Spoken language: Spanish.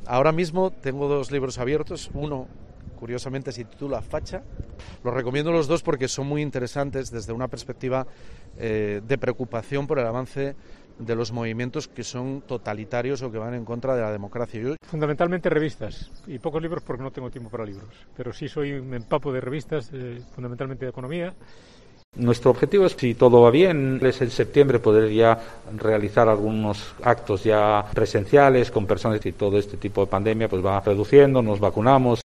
Ahora mismo tengo 2 libros abiertos, uno curiosamente se titula Facha. Los recomiendo los dos porque son muy interesantes desde una perspectiva de preocupación por el avance de los movimientos que son totalitarios o que van en contra de la democracia. Fundamentalmente revistas y pocos libros porque no tengo tiempo para libros, pero sí me empapo de revistas, fundamentalmente de economía. Nuestro objetivo es, si todo va bien, es en septiembre poder ya realizar algunos actos ya presenciales con personas y todo este tipo de pandemia pues va reduciendo, nos vacunamos.